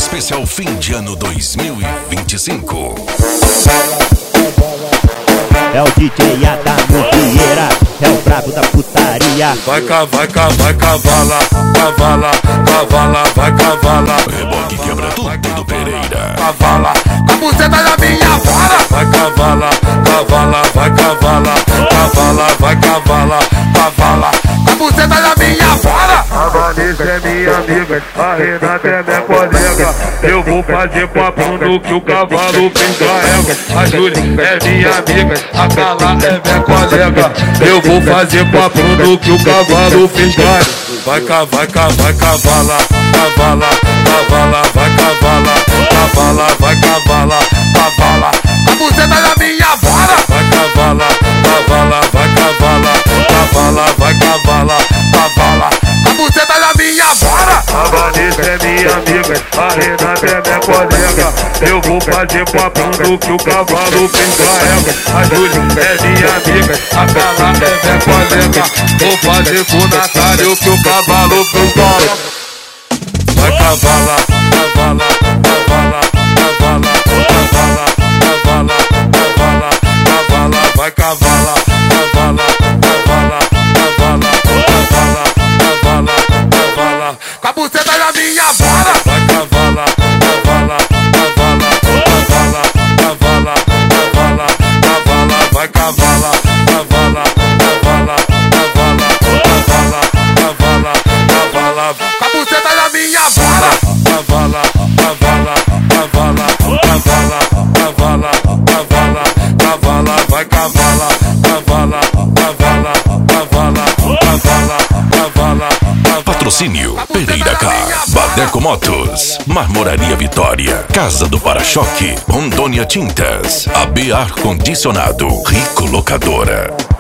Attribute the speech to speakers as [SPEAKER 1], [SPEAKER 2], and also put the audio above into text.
[SPEAKER 1] Especial fim de ano 2025.
[SPEAKER 2] É o DJ Adamo Vieira, é o brabo da putaria.
[SPEAKER 3] Vai cavala, cavala, cavala, vai cavala.
[SPEAKER 1] Reboque quebra tudo do Pereira.
[SPEAKER 3] Cavala, a buceta da minha vara. Vai cavala, cavala, vai cavala. Cavala, vai cavala, cavala, a buceta da minha vara. A Vanessa é minha amiga, a Renata é minha colega. Eu vou fazer com a Bruno que o cavalo carrega. A Júlia é minha amiga, a Carla é minha colega. Eu vou fazer com a Bruno que o cavalo carrega. Vai cavala, cavala, cavala, vai cavala, cavala, vai cavala, cavala, a buceta da minha vara. Vai cavala, cavala, vai cavala, cavala, vai cavala, cavala, a buceta da minha vara. A Vanessa é minha amiga, a Renata é minha colega. Eu vou fazer com a Bruno que o cavalo carrega. A Júlia é minha amiga, a Carla é minha colega. Vou fazer com o Natário que o cavalo carrega. Vai cavala, cavala, cavala, cavala, cavala, cavala, cavala, cavala, vai cavala, cavala, cavala, cavala, cavala, cavala, cavala, com a buceta da minha vara. Vai cavala, cavala, cavala, cavala, cavala, cavala, cavala, vai cavala, cavala, cavala, cavala, cavala, cavala, cavala, com a buceta da minha vara. Cavala, cavala, cavala, cavala, cavala, cavala, cavala, vai cavala, cavala, cavala, cavala, cavala, cavala, cavala.
[SPEAKER 1] Patrocínio Pereira Car, Badeco Motos, Marmoraria Vitória, Casa do Para-Choque, Rondônia Tintas, AB Ar Condicionado, Rico Locadora.